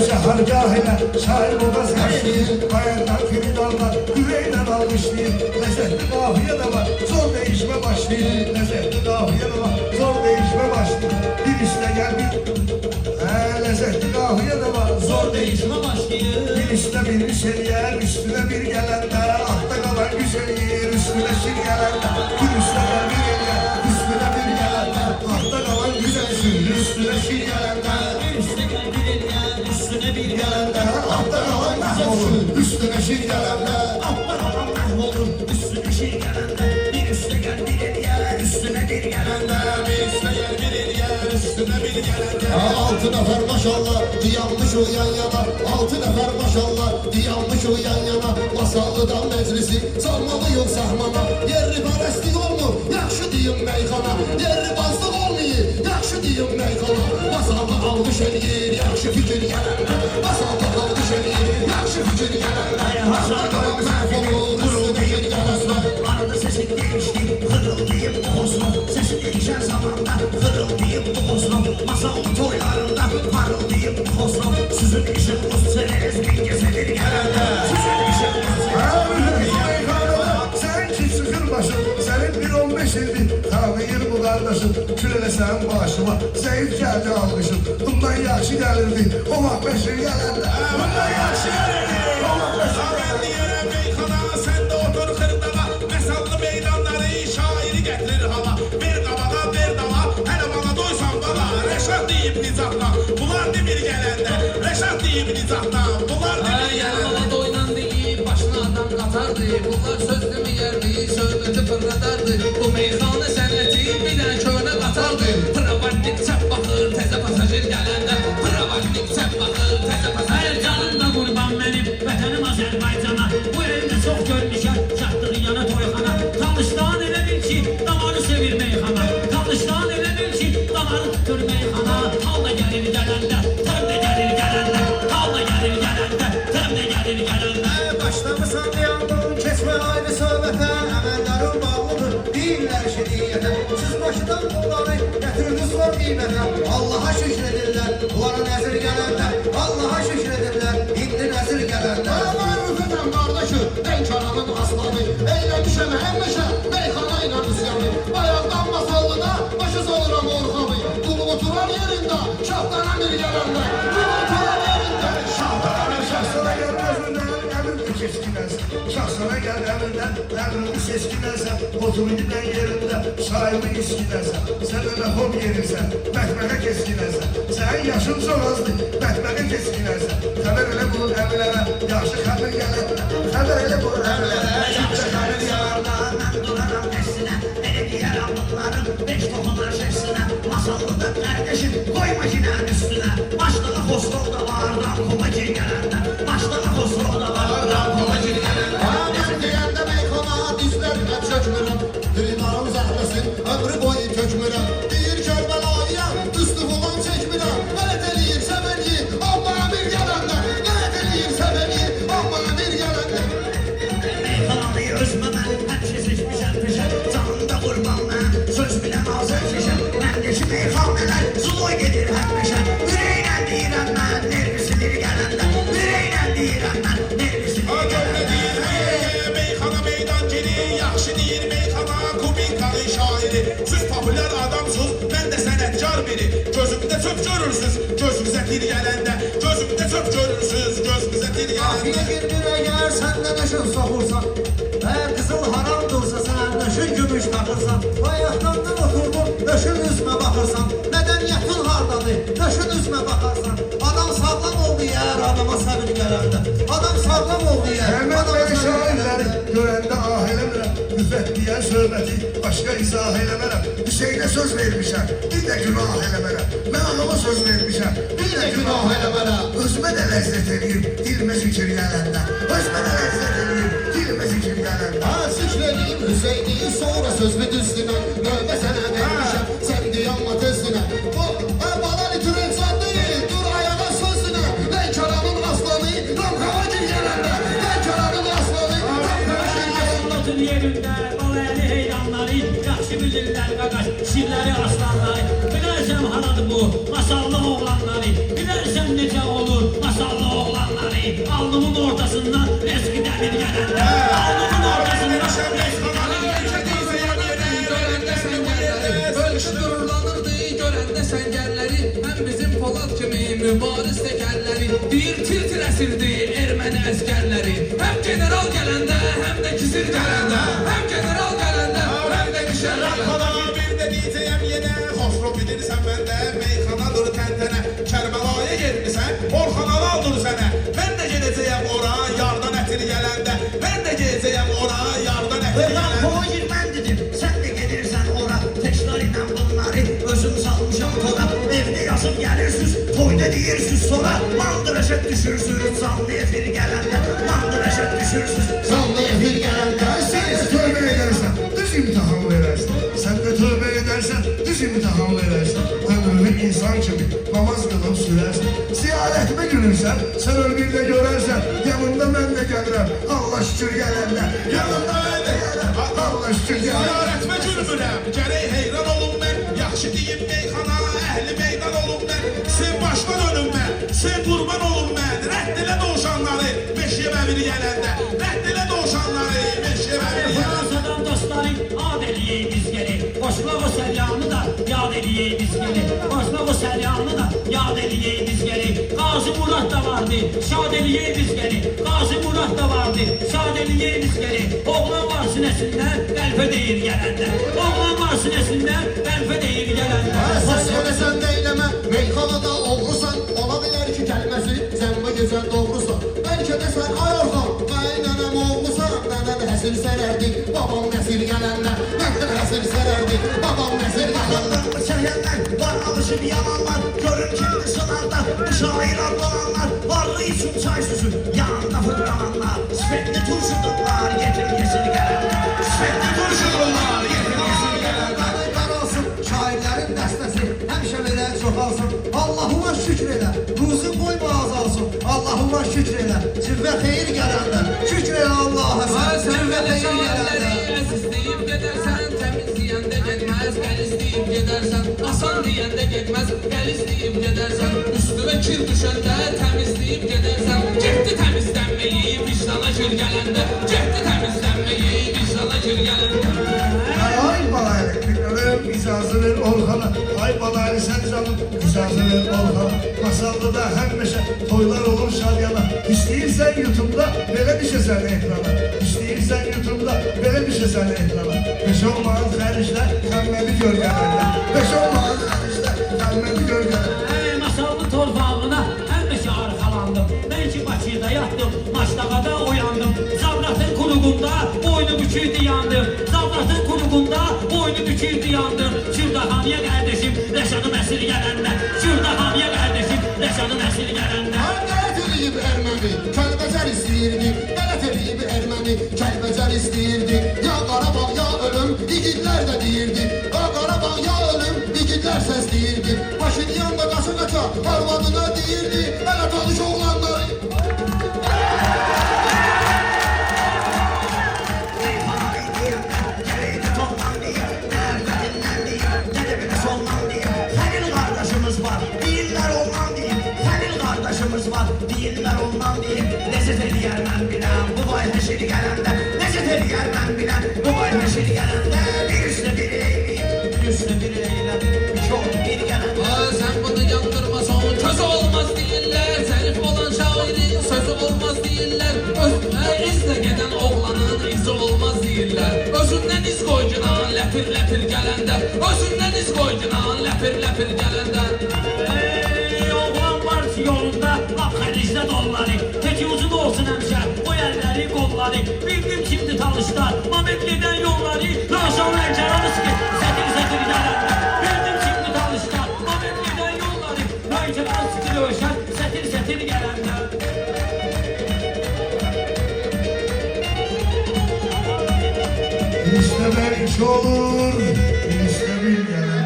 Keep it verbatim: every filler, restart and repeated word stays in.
Gece hargahına şair obaz yaşlayır. Bayanlar kriminallar yüreğinden almışlayır. Lezzetli kafiye de var zor değişme başlayır. Lezzetli kafiye de var zor değişme başlayır. Bir iste gel bir He, lezzetli kafiye de var zor değişme başlayır. Bir iste bir şey yer üstüne bir gelende. Altta kalan güzel yer üstüne şir gelende. Bir iste gel bir yer üstüne bir gelende. Altta kalan güzel şir üstüne şir gelende. Bir iste gel bir yer üstüne bir gelende. Altta kalan mahvolur üstüne şir gelende. Altta kalan mahvolur üstüne şir gelende. Bir iste gel bir yer üstüne bir gelende. Bir iste gel bir yer üstüne bir gelende. Altı nefer maşallah diyanmış o yan yana. Altı nefer maşallah diyanmış o yan yana. Masallıdan meclisi salmalı yok sahmana. Yerli parəstlik olmur yaxşı deyim meyxana. Yerli bazlıq olmayı yaxşı deyim meyxana. Masallı almış eləyir yaxşı fikir gələnlər. Masallı almış eləyir yaxşı fikir gələnlər. Masallı mahvolur üstü fikir gələnlər. Arada sesin değişti hırıldayıp bozma. Sesi değişen zamanda hırıldayıp bozma. Masallı toylarında parıldayıp bozma. Sizin işin bu severiz bin gezedir gelende. Sizin işin bu severiz. Sen ki sıkır başım, senin bir on beş ildi. Tanıyır bu kardeşim, külele sen başıma. Zeyif geldi almışım, bundan yaxşı gelirdi. O vaxt beşir gelende, bundan yaxşı gelirdi. O vaxt beşir gelirdi. Yere meyxana, sen de otur xırdağa. Məsallı meydanları şairi getirir hala. Bir qabağa, bir dala, hələ bana doysan bala. Reşat deyib nizahda, bunlar demir gəlende. Reşat deyib nizahda, bunlar demir gəlende. Doynan deyib, başına adam qatardı. Bunlar söz deməyərdi, söhbəti fırladardı. Bu meyxana sənəti bir dənə köhnə qatardı. Pravarnik çəp baxır, təzə pasajir gələndə. Pravarnik çəp baxır, təzə pasajir Canımda qurban mənim, vətənim Azərbaycana. Bu evdə çox görmüşəm, çatdığı yana toyxana. Tanışdan elə bil ki, damarı sevir meyxana. Tanışdan elə bil ki, damarı tutur meyxana. Halda gəlir gələndə, təmdə gəlir gələndə. Halda gəlir gələndə, təmdə gəlir gələndə. Başlamısan yandım kesme aynı söhbete. Əməllərim bağlıdır deyirlər şediyyətə. Siz başından bunları gətirdiniz var qiymətə. Allaha şükür edirlər bunlara nəzir gələndə. Allaha şükür edirlər indi nəzir gələndə. Mən rüfədən qardaşı Lənkəranın aslanı. Eyləmişəm həmişə meyxana ilə üsyanı. Bayaqdan masallıda başız oluram Orxanı. Qul oturan yerində şahtana bir gələndə. Qul oturan yerində şahtana bir Şahsına gələndə. gel gözünden, emirli keskinez. Şahsına gel emirden, emirli seskinezsen. Oturun giden yerinde, sahibi iskinezsen. Sen öyle hop yerirsen, bekmeke keskinezsen. Sen yaşın çok azdı, bekmeke keskinezsen. Haber öyle bulun emirlere, yaşlı haber gelen. Haber öyle bulun emirlere, yaşlı haber gelen. Ben durarım nesine. Belediye aldıklarım beş tohumlar şersine. Masallıdır kardeşim koyma cinen üstüne. Başlığı Hostov'da var, Ramkovacı gelende. Başlığı Hostov'da var, Ramkovacı gelende. Mən deyəndə meyxana dizlərimə çökmürəm. Dilinarım zəhləsin, ömrü boyu tökmürəm. Deyir Kərbəlayıyam, üstü falan çəkmirəm. Qələt eləyir səməni, amma bir gələndə. Qələt eləyir səməni, amma bir gələndə. Meyxanayı özməmə həmşə seçmişəm peşə. Canımda qurban mən, söz bilən azər şişəm. Məndəki meyxanələr zuloy gedir həmişə. Ürəklə deyirəm mən, nervisidir gələndə. Ürəklə deyirəm mən, nervisidir gələndə. Meyxana meydancili, yaxşı deyir meyxana, kubikalı şairi. Siz popüler adamsınız, mən də sənətkar biri. Gözümdə çöp görürsünüz, gözünüzə tir gələndə. Gözümdə çöp görürsünüz, gözünüzə tir Afiyə gələndə. bir bir əgər sən də nəşin soxursan. Əgər qızıl haramdırsa sən nəşin gümüş taxırsan. Bayaqdandan oturdun, nəşin üzmə baxırsan. Mədəniyyətin hardadır, nəşin üzmə baxarsan. Adam sağlam oldu yer, adama səbir gələndə. Adam sağlam oldu yer, Hemen adama beni səbir şairleri gələndə. görende ah eləmirəm. Müfət diyen söhbəti başka izah eləmərəm. Hüseyn'e söz vermişəm, bir de günah eləmərəm. Ben anama söz vermişəm, bir de günah eləmərəm. Özümə də ləzzət eləyir, dilmə zikir gələndə. Özümə də ləzzət eləyir, dilmə zikir gələndə. Ha zikredeyim Hüseyin'i sonra söz bir düzgüne. Növbə sənə vermişəm, sən diyanma tezgüne. Bu ha, bana literatür değil, dur ayağa sözüne. Lənkəranın aslanı, Ramkava gir gələndə. Lənkəranın aslanı, Ramkava gir gələndə. Otur yerində, bal əli heyranları. Yaxşı bilirlər qaqaş, şirləri aslanları. Bilərsən haradır bu masallı oğlanları. Bilərsən necə olur masallı Alnımın ortasından eski demir gelende. Alnımın ortasından Görəndə səngərləri, həm bizim Polad kimi mübariz təkərləri, deyir tir-tir əsirdi erməni əskərləri. Həm general gələndə, həm də kisir gələndə, həm general gələndə, həm də kişər gələndə. Rappada bir də diyeceğim yenə, Xosrov bilirsən məndə, meyxanadır təntənə, Kərbəlaya gelmisən, Orxan aldır sənə. Mən də gedəcəyəm ora, yardan ətir gələndə, mən də gedəcəyəm ora, yardan ətir Lan gələndə. Koğir ben dedim, sen de gelirsen ora. Teşlarıyla bunları özüm salmışam tora. Evde yazıp gelirsiniz, toyda deyirsiniz sonra. Mandıraşa düşürsünüz, zanlı efir gelende. Mandıraşa düşürsünüz, zanlı efir gelende. Sen de tövbe edersen düz imtihan verirsin. Sen de tövbe edersen düz imtihan verirsin. Ömrünü insan gibi namaz kılıp sürersin. Ziyaretime gülürsen, sen ölümde görersen. Yanında ben de gelirim, Allah şükür gelende. Yanında ben de gelirim, Allah şükür gelende. Ziyarətmə gülmürəm, gərək heyran olum mən. Yaxşı deyim meyxana, əhli meydan olum mən. Sen başdan ölüm mən, sen qurban olum mən. Rədd elə doğuşanları, meşyə məviri gələndə. Rədd elə doğuşanları, meşyə məviri gələndə. Fransa'dan dostlarım ad eləyey biz geri. Boşlav o səryanı da yad eləyey biz geri. Boşlav o səryanı da yad eləyey biz geri. Qazi Murad da vardı, şad eləyey biz geri. Qazi Murad da vardı, şad eləyey biz geri. Oğlan var sinəsindən, qəlbə deyir gələndə. Oğlan var sinəsindən, qəlbə deyir gələndə. Sen söylesen de eyleme, meyhanada oğrusan. Ola bilər ki gəlməsi, zəmbə gözəl doğrusan. Bəlkə də sən ay Orxan, mən nənəm oğlusan. Nənəm həsir sərərdi, babam nəsir gələndə. Nənəm həsir sərərdi, babam nəsir gələndə. Yalanlar çəkənlər, var alışıb yalanlar. Görün kimdir sınavda, bu şair adlananlar. Varlığı için çay süzür, yanında fırlananlar. Sifetli turşudurlar, yetim yesil gələnlər. Sifetli turşudurlar, yetim yesil gələnlər. Qanaylar olsun, şairlərin dəstəsi həmişə verə çoxalsın. Allahuma şükür elə, ruzun qoyma azalsın. Allahuma şükür elə, cürvə xeyir gələndə. Şükür elə Allah'a sən, cürvə xeyir gələndə. Əziz deyib gedərsən, təmiz deyəndə getməz, qəliz deyib gedərsən, asan deyəndə getməz, qəliz deyib gedərsən, üstünə kir düşəndə təmiz deyib gedərsən, getdi təmizlənməyi vicdana kir gələndə, getdi təmizlənməyi vicdana kir gələndə. Ay balaylık bilmem icazı ver Orhan'a. Ay balaylı sen canım icazı ver Orhan'a. Masalda da hemmeşe toylar olur şadyana. İsteyirsen YouTube'da böyle düşesen ekrana. İsteyirsen YouTube'da böyle düşesen ekrana. Beş olmaz kardeşler kendini gör gelirler. Beş olmaz kardeşler kendini gör gelirler. Ey masallı torpağına həmişə arxalandım. Mən ki Bakıda yatdım, Maçdağada oyandım. Zavratın kuluğunda boynu büküldü yandım. Zavratın kuluğunda boynu büküldü yandım. Şurada hamiye kardeşim, Reşad'ın əsir gələndə. Şurada hamiye kardeşim, Reşad'ın əsir gələndə. Ay qələt eləyib Erməni, Kəlbəcər istəyirdi. Qələt eləyib Erməni, Kəlbəcər istəyirdi. Ya Qarabağ ya ölüm, igidlər də deyirdi. Ya Qarabağ ya ölüm, igidlər səsləyirdi. Paşinyan da qaşı qaça, arvadına deyirdi. Hələ tanış oğlanları. Meyxanayı deyəndə, gələydi tondan deyəm. Nərdədindən deyəm, gəlibini soldan deyəm. Xəlil qardaşımız var, deyirlər ondan deyim. Xəlil qardaşımız var, deyirlər ondan deyim. Ləzzət eləyər mən biləm, bu vay həşir gələndə. Ləzzət eləyər mən biləm, bu vay həşir gələndə. Bir üstə bir eyləyib, bir üstə bir eyləm. İki oldu bir gələndə. Aa, sen bunu yandırmasan közü olmaz deyirlər, zərif olan şairin sözü olmaz deyirlər, özünə izlə gedən oğlanın izi olmaz deyirlər, özündən iz qoycunan ləpir ləpir gələndə, özündən iz qoycunan ləpir ləpir gələndə. Ey oğlan var ki yolunda, lap xəricdə dolları. Teki uzun olsun həmişə, o əlləri qolları. Bildim kimdi talışlar, Mamed gedən yolları. Raşan Lənkəranız ki, sətir sətir gələndə. Bildim kimdi talışlar, Mamed gedən yolları. Lənkəranız ki, döyüşən, sətir sətir gələndə. İşte belki olur, işte bir gelen.